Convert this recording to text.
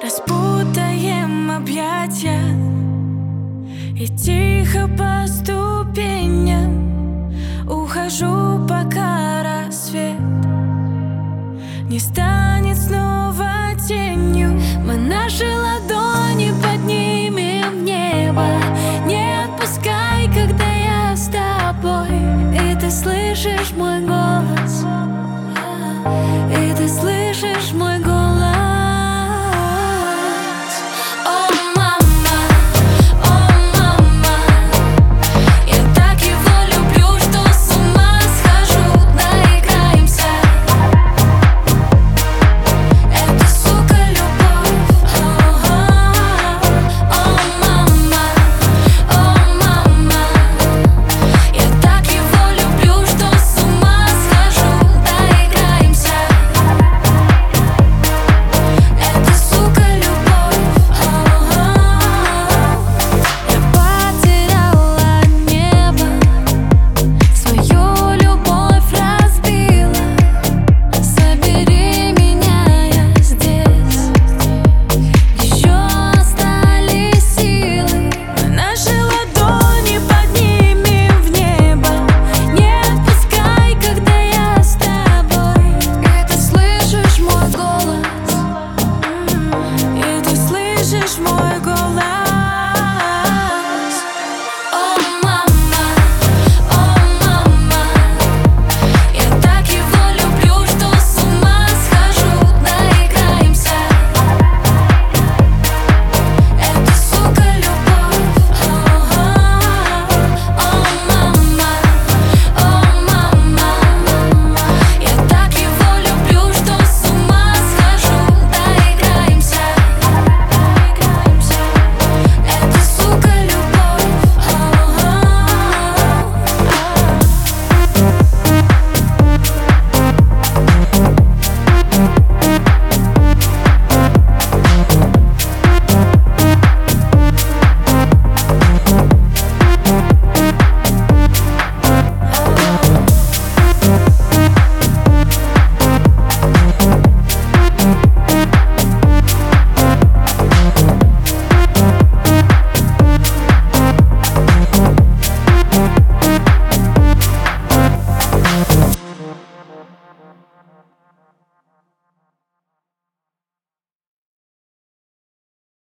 Распутаем объятия и тихо по ступеням ухожу, пока рассвет не станет снова тенью. Мы наши ладони поднимем в небо. Не отпускай, когда я с тобой, и ты слышишь мой голос.